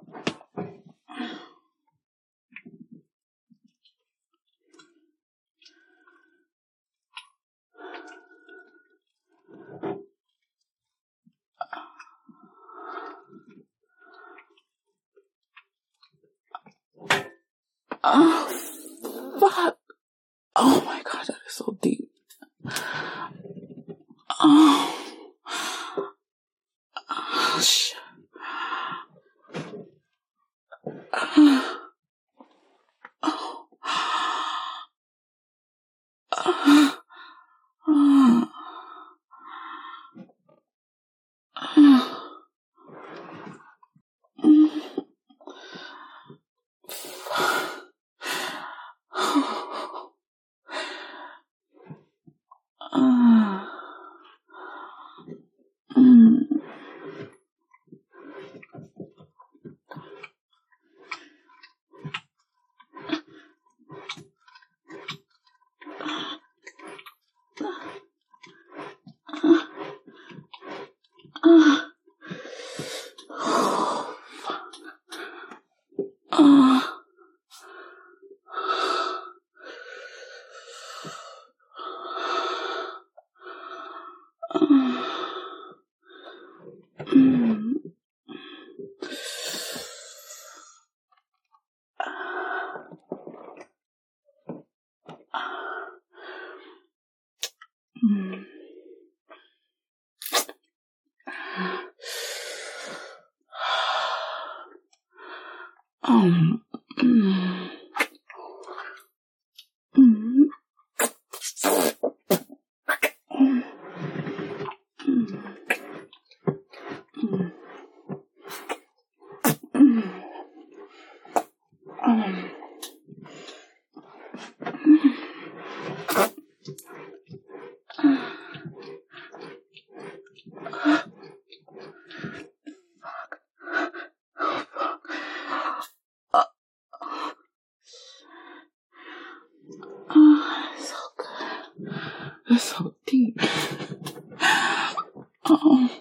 Oh, fuck. Oh my God, that is so deep. Oh, shit. It's so good. It's so deep. Oh.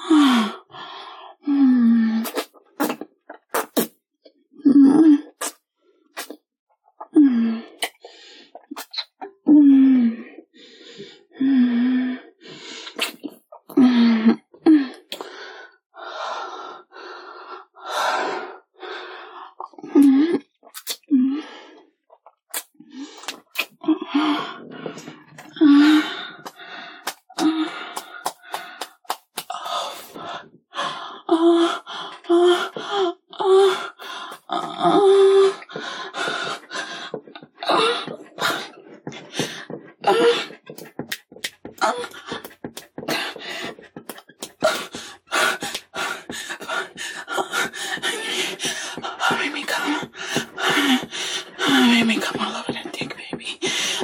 Make me come all over that dick, baby.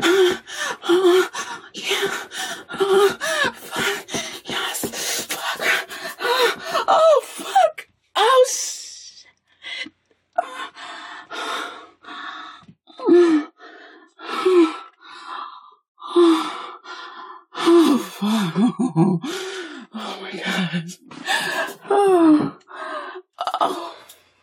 Yeah. Fuck. Yes. Fuck. Oh, fuck. Oh, shit. Oh, fuck. Oh, my God. Oh. Oh.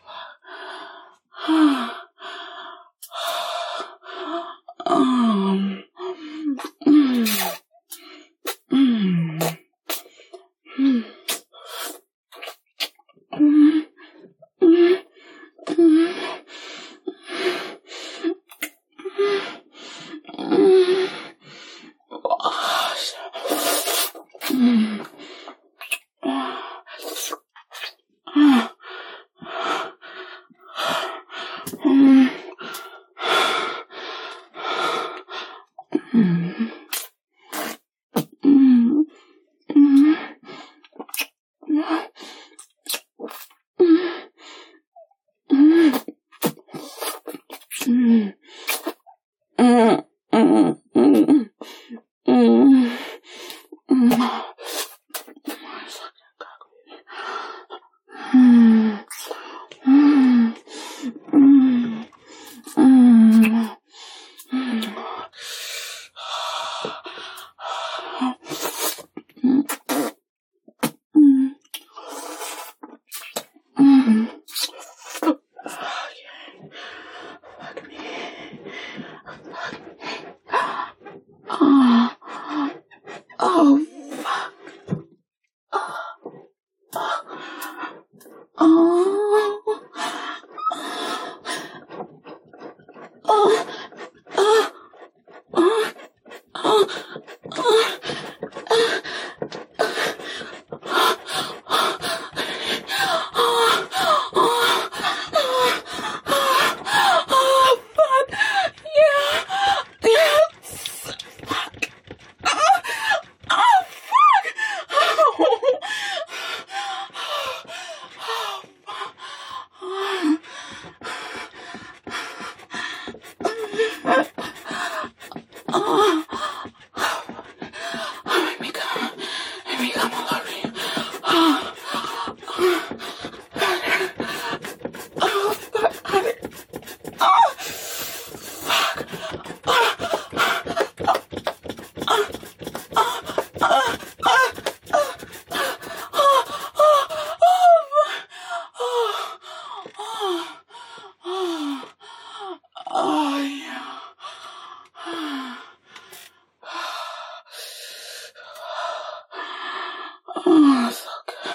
Oh, so good.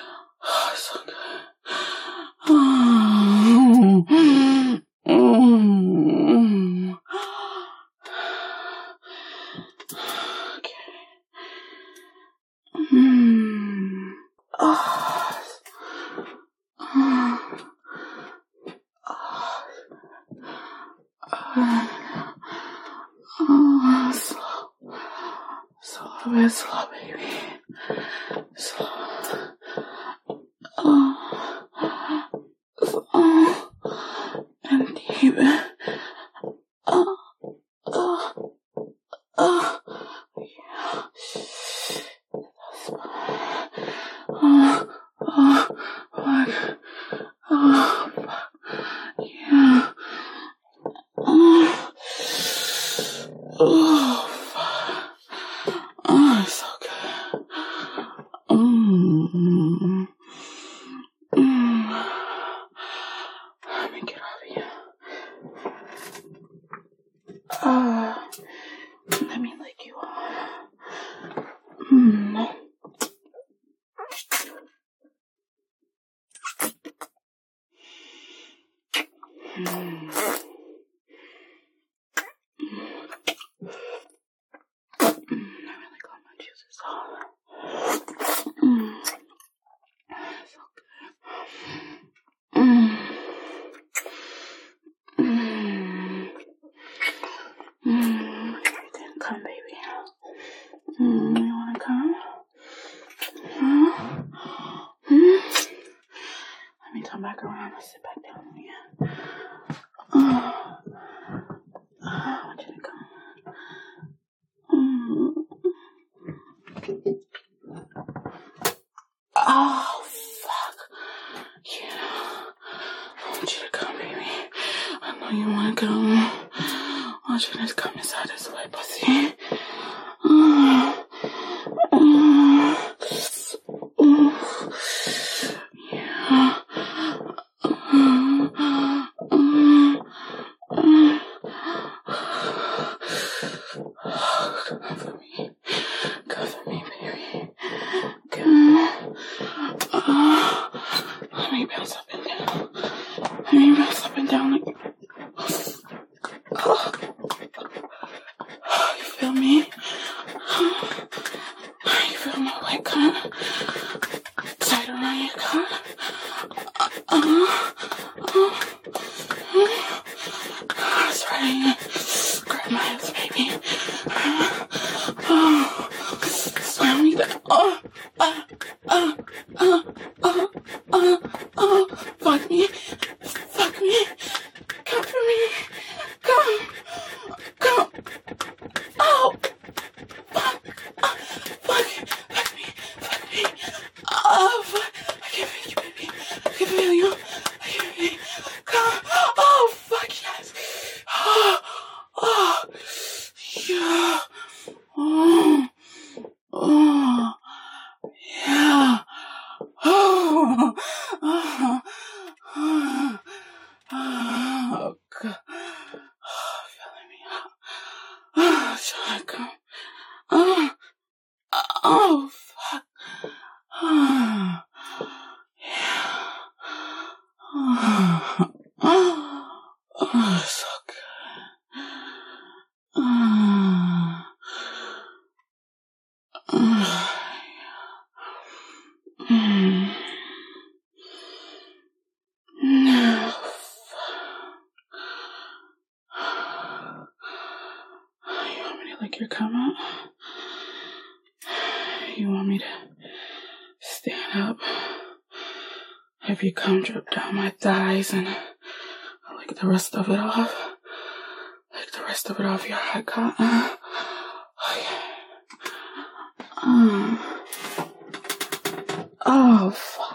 Oh, so good. Oh. Okay. Slow, slow, baby. Slow. And deep. Yeah. Oh, fuck. Oh, it's so really got my juices off. So good. Come, baby. You wanna come? Let me turn back around and sit back down again. I want you to come. Oh, fuck. Yeah. I want you to come, baby. I know you want to come. I want you to come inside this way, pussy. Yeah. Cover me, baby. Let me bounce up and down. You feel me? You feel my white cunt? Tight around your cunt? That's right. Grab my hips, baby. Slam me down. Fuck me. Come for me. Come. Oh. Fuck me. Oh, fuck. I can't feel you, baby. I can feel you. Come. Oh, fuck yes. Oh. Yeah. Yeah. Oh, God. Filling me up. Shall I come? Oh, fuck. Yeah. So good. No. You want me to lick your cum out? You want me to stand up, have your cum drip down my thighs, and lick the rest of it off? Lick the rest of it off your hot cotton? Okay. Oh, fuck.